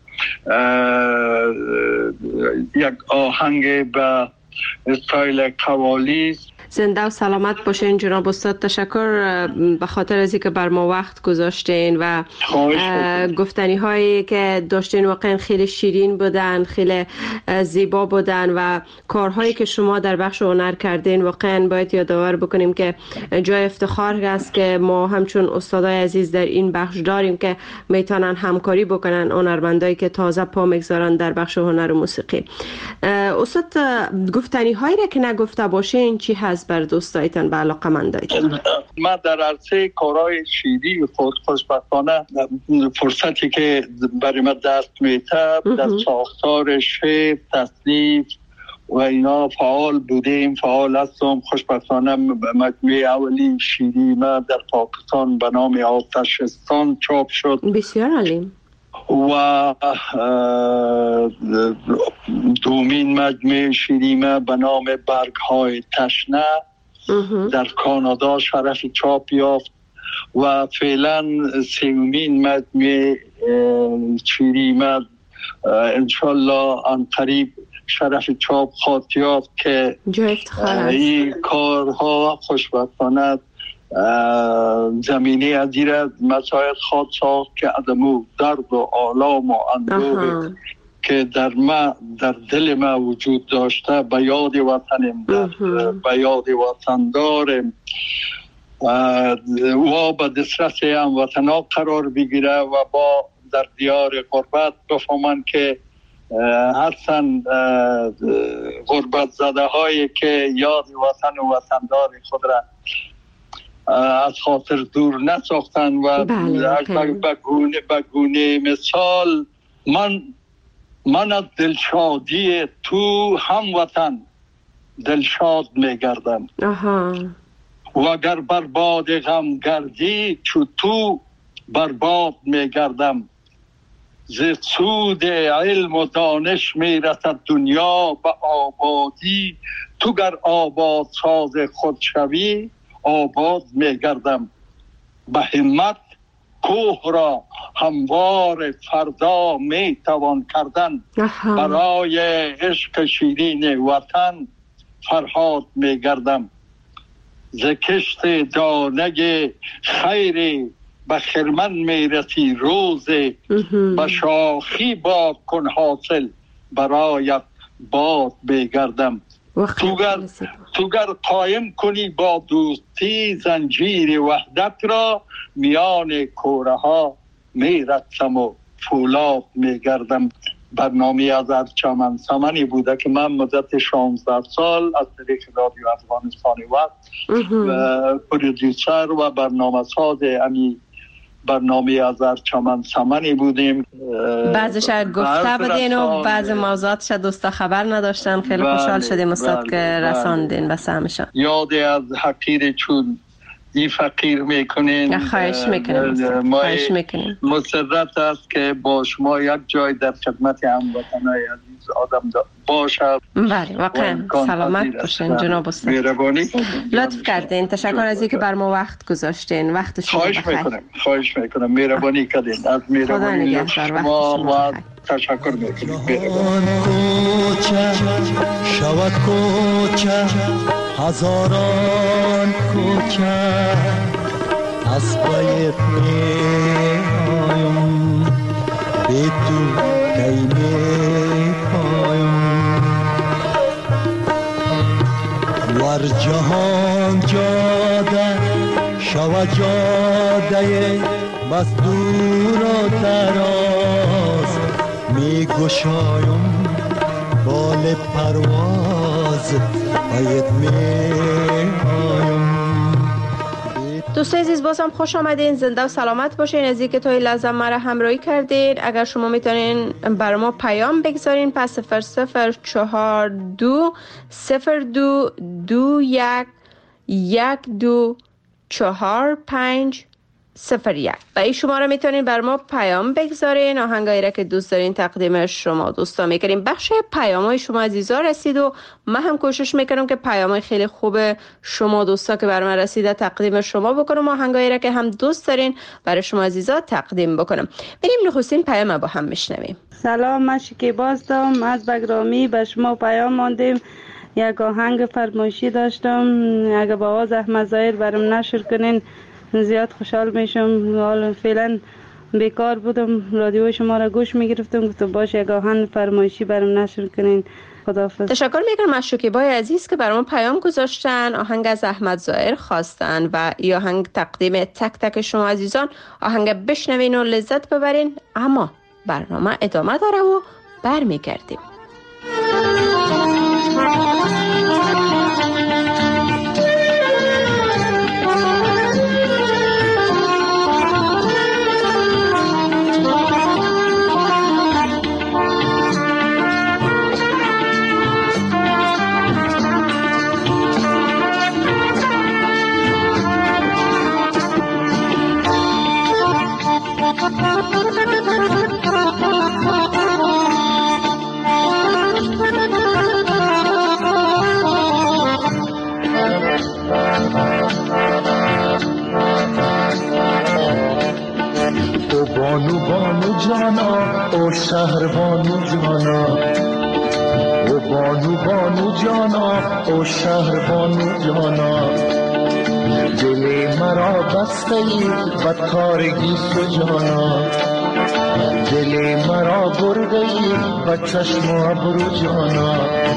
یک آهنگ به استایل قوالی. زنده و سلامت باشین جناب استاد. تشکر به خاطر از اینکه بر ما وقت گذاشتین و گفتنی هایی که داشتین واقعا خیلی شیرین بودن، خیلی زیبا بودن و کارهایی که شما در بخش هنر کردین واقعا باید یادآور بکنیم که جای افتخار است که ما همچون استادای عزیز در این بخش داریم که میتونن همکاری بکنن هنرمندایی که تازه پا میگذارن در بخش هنر و موسیقی. استاد گفتنی هایی که نگفته باشین چی هست بر دوستایتان و علاقه‌مندایتان؟ من در عرصه کارهای شیری خود خوشبختانه فرصتی که برای من دست میده در ساختار شعر، تصنیف و اینا فعال بودیم، فعال هستم. خوشبختانه مجموعه اولی شیری من در پاکستان به نام آتشستان چاپ شد. بسیار عالی. و دومین مجموعه شیریمه به نام برگ‌های تشنه در کانادا شرف چاپ یافت و فعلا سومین مجموعه شیریمه انشالله ان قریب شرف چاپ خواهد یافت که این کارها خوشبختانه زمینه از این مسائل خواهد ساخت که آدمو درد و آلام و اندوه که در دل ما وجود داشته به یاد وطنم، به یاد وطن دارم و به دسترس هموطنا قرار بگیره و با در دیار غربت بفهمن که هستن غربت زده هایی که یاد وطن و وطندار خود را از خاطر دور نساختن و به گونه مثال من از دلشادی تو هموطن دلشاد میگردم و اگر برباد غم گردی چو تو برباد میگردم. ز سود علم و دانش میرسد دنیا به آبادی، تو گر آباد ساز خود شوی آباد میگردم. به همت کوه را هموار فردا میتوان کردن، برای عشق شیرین وطن فرهاد میگردم. ز کشت دانه خیری به خرمن میرسی روز، به شاخی باد کن حاصل برایت باد بگردم. تو گر قایم کنی با دوستی زنجیر وحدت را، میان کوره ها میرقصم و فولاد میگردم. برنامه از چمن سمنی بوده که من مدت 16 سال از طریق رادیو افغانستان و پرودیوسر و برنامه ساز امی برنامه از چمن سمنی بودیم. بعضش گفته بودین و بعض موضوعاتش دوستا خبر نداشتن. خیلی خوشحال شدیم استاد که رساندین بس همشان. یاد از حقیر چون این فقیر میکنین. خواهش میکنیم. مسرت است که با شما یک جای در خدمت هموطنای عزیز آدم باشد. بله واقعا سلامت باشین جناب استاد. مهربانی. لطف کردین. تشکر از اینکه بر ما وقت گذاشتین. وقت شما بخیر. خواهش میکنم. مهربانی کردین. از مهربانی شما و تشکر میکنم. شود کوچه هزاران کوچه از باید می آیم، بی تو کی می پایم. ور جهان جاده شود جاده بس دور و دراز، می گشایم بال پرواز باید می آیم. دوستای عزیز باز هم خوش آمدین. زنده و سلامت باشین. از اینکه تا این لحظه مرا همراهی کردین. اگر شما میتونین برای ما پیام بگذارین پس 0042 02 21 1245 01 و این شماره میتونین بر ما پیام بگذارین. آهنگایی را که دوست دارین تقدیم شما دوستا میکنیم. بخش پیامای شما عزیزا رسید و من هم کوشش میکنم که پیامای خیلی خوب شما دوستا که بر من رسیده تقدیم شما بکنم. آهنگایی را که هم دوست دارین برای شما عزیزا تقدیم بکنم. بریم نخستین پیام با هم میشنویم. سلام، من شکیبا هستم از بگرامی. به شما پیام ماندیم. یک آهنگ فرمایشی داشتم، اگه با آواز احمد ظاهر برام نشر کنین زیاد خوشحال میشم. حالا فعلا بیکار بودم، رادیو شما را گوش میگرفتم، گفتم باشه یک آهنگ فرمایشی برام نشر کنین. خداحافظ. تشکر میکنم از شکیبای عزیز که برام پیام گذاشتن، آهنگ از احمد ظاهر خواستن و این آهنگ تقدیم تک تک شما عزیزان. آهنگ بشنوین و لذت ببرین. اما برنامه ادامه داره و برمیگردیم. بانو بانو جانا او شهر بانو جانا، او بانو بانو جانا او شهر بانو جانا. دل مرا بسته ای و تارگی سجانا، دل مرا برده ای و چشم و ابرو جانا.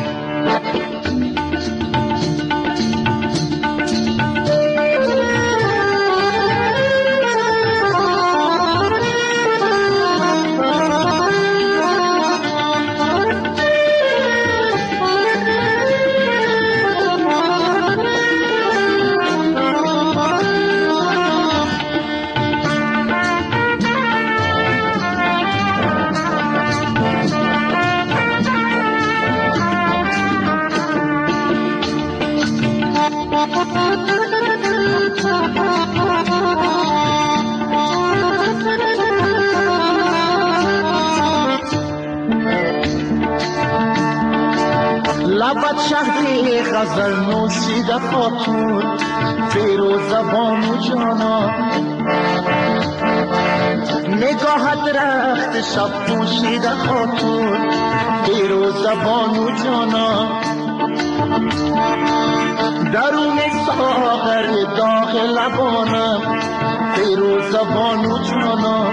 لبت شهری غزل نوشیده خاتون، فیروز بانو جانا، نگاهت رخت شب پوشیده خاتون، فیروز بانو جانا، درون ساغر داغ لبانم، فیروز بانو جانا،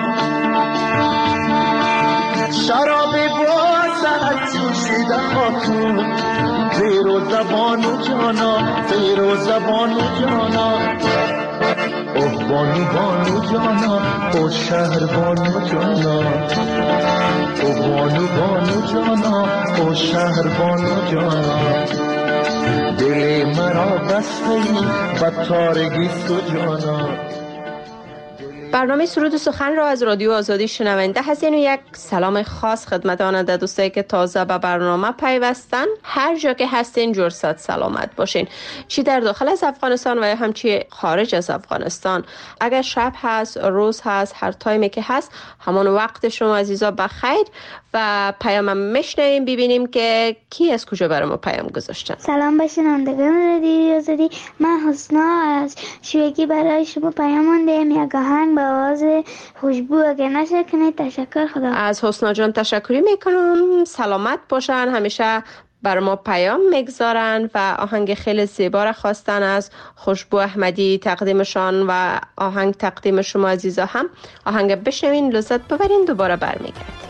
شراب بازت جوشیده خاتون، فیروز بانو جانا، فیروز بانو جانا. اوه بانو بانو جانا، او شهر بانو جانا، او بانو بانو جانا، او شهر بانو جانا، دل مرا بسته ای و تارگی سجانا. برنامه سرود و سخن را از رادیو آزادی شنونده هستین و یک سلام خاص خدمت آننده دوستایی که تازه به برنامه پیوستن. هر جا که هستین جرصت سلامت باشین، چی در داخل از افغانستان و یا هم چی خارج از افغانستان. اگر شب هست، روز هست، هر تایمی که هست، همان وقت شما عزیزا بخیر. و پیامم میشنویم ببینیم که کی از کجا برای ما پیام گذاشتن. سلام به شنوندگان رادیو آزادی، من حسنا از شویگی برای شما پیام موندم. یک آهنگ با آواز خوشبو اگر نشه کنید. تشکر. خدا. از حسنا جان تشکری میکنم. سلامت باشن، همیشه بر ما پیام میگذارن و آهنگ خیلی زیبا را خواستن از خوشبو احمدی تقدیمشان و آهنگ تقدیم شما عزیزا هم. آهنگ بشنوین، لذت ببرین، دوباره برمیگردیم.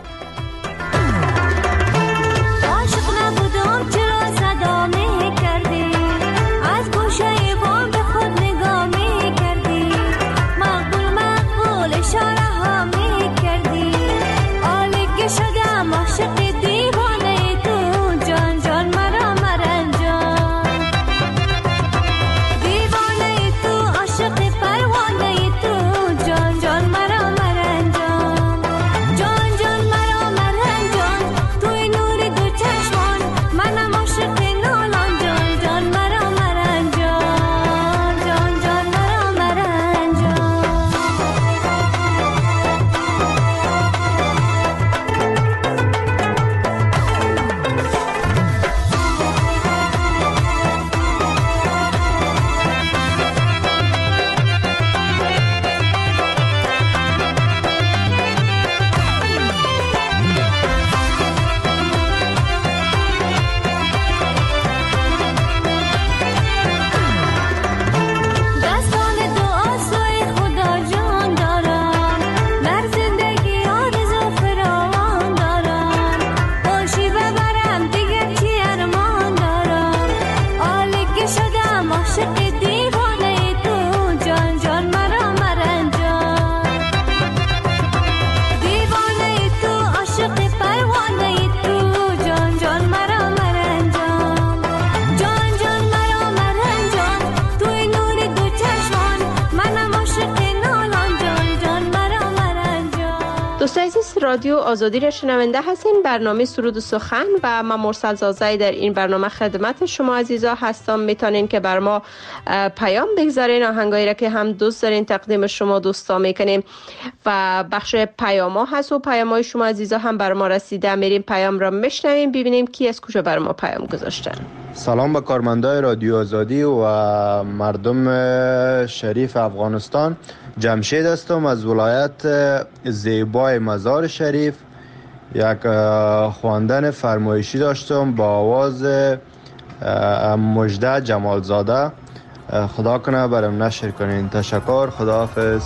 رادیو آزادی را شنونده هستین. برنامه سرود و سخن و من مرسل زازایی در این برنامه خدمت شما عزیزا هستم. میتونین که بر ما پیام بگذارین، آهنگایی را که هم دوست دارین تقدیم شما دوستا میکنیم و بخش پیام ها هست و پیام های شما عزیزا هم بر ما رسیده. میریم پیام را میشنویم ببینیم کی از کجا بر ما پیام گذاشتن. سلام به کارمندای رادیو آزادی و مردم شریف افغانستان. جمشید هستم از ولایت زیبای مزار شریف. یک خواندن فرمایشی داشتم با آواز مجده جمالزاده خدا کنه برام نشر کنین. تشکر. خداحافظ.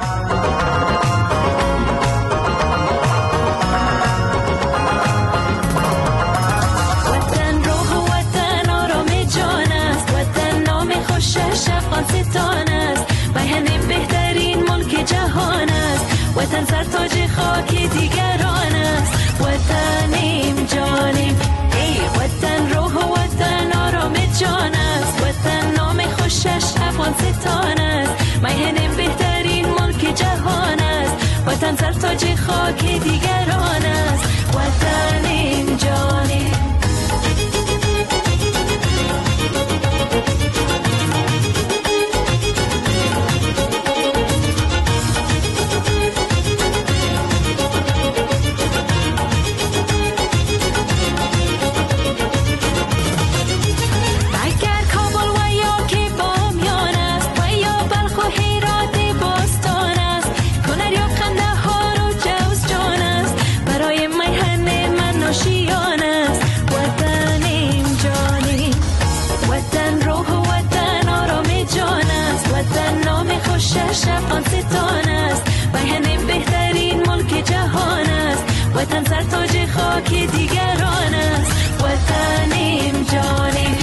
وطن سرتاج خاک دیگران است. وطنیم جانیم ای وطن، روح و وطن آرام جان است. وطن نام خوشش افغانستان است. میهن بهترین ملک جهان است. وطن سرتاج خاک دیگران است. وطنیم جانیم. افغانستان است. میهن بهترین ملک جهان است. وطن سرتاج خاک دیگران است. وطنیم جانیم.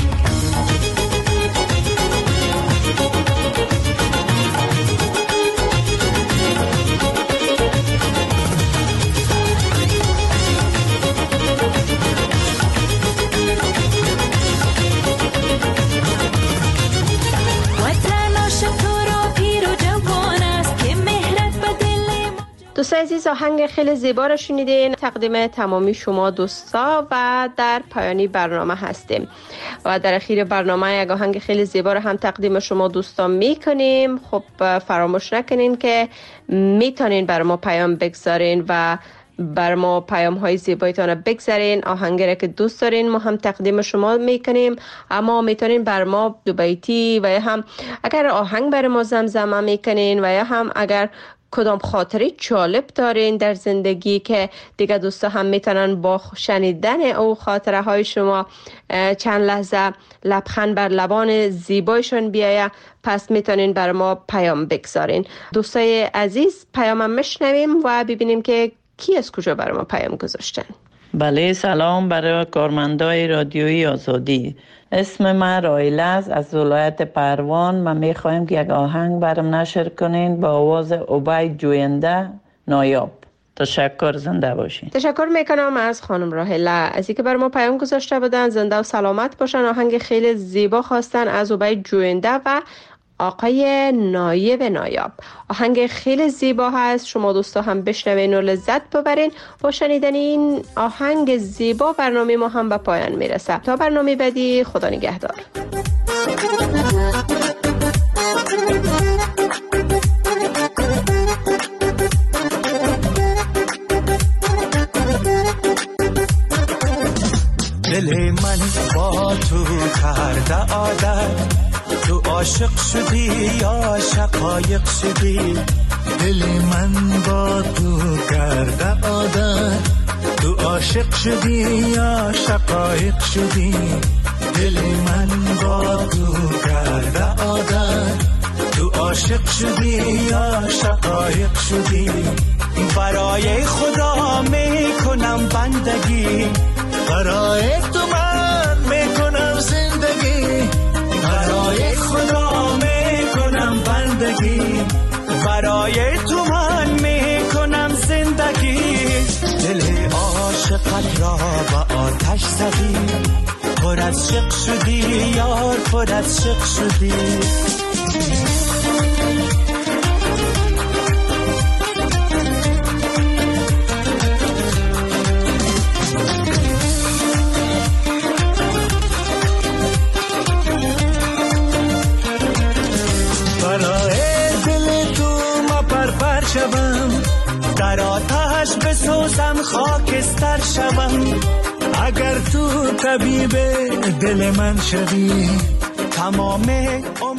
دوستان عزیز، آهنگ خیلی زیبا رو شنیدین. تقدیم تمامی شما دوستا و در پایانی برنامه هستیم و در اخیر برنامه یک آهنگ خیلی زیبا رو هم تقدیم شما دوستان میکنیم. خب فراموش نکنین که میتونین بر ما پیام بگذارین و بر ما پیام های زیبایتان بگذارین. آهنگی را که دوست دارین ما هم تقدیم شما میکنیم، اما میتونین بر ما دو بیتی و یا هم اگر آهنگ بر ما زمزمه میکنین و یا هم اگر کدام خاطری جالب دارین در زندگی که دیگه دوستا هم میتونن با شنیدن او خاطره های شما چند لحظه لبخند بر لبان زیبایشون بیایه، پس میتونین بر ما پیام بگذارین. دوستای عزیز، پیامم میشنویم و ببینیم که کی از کجا بر ما پیام گذاشتن. بله، سلام برای کارمندای رادیویی آزادی. اسم من رایله است از ولایت پروان. من میخوایم که یک آهنگ برام نشر کنین با آواز عبید جوینده نایاب. تشکر، زنده باشین. تشکر میکنم از خانم راهله از اینکه بر ما پیام گذاشته بودن. زنده و سلامت باشن. آهنگ خیلی زیبا خواستن از عبید جوینده و آقای نایب نایاب. آهنگ خیلی زیبا هست، شما دوستا هم بشنوین و لذت ببرین. با شنیدن این آهنگ زیبا برنامه ما هم به پایان میرسه. تا برنامه بعدی، خدا نگهدار. دل من با تو کرده عادت، تو عاشق شدی یا شقایق شدی. دل من با تو کرده عادت، تو عاشق شدی یا شقایق شدی. دل من با تو کرده عادت، تو عاشق شدی یا شقایق شدی. برای خدا میکنم بندگی، برای تو من میکنم زندگی. برای خدا میکنم بندگی، برای تو من میکنم زندگی. دل عاشقت را به آتش زدی، پر از شق شدی یار، پر از شق شدی. در آتش بسوزم خاکستر شوم. اگر تو طبیب دل من شوی، تمام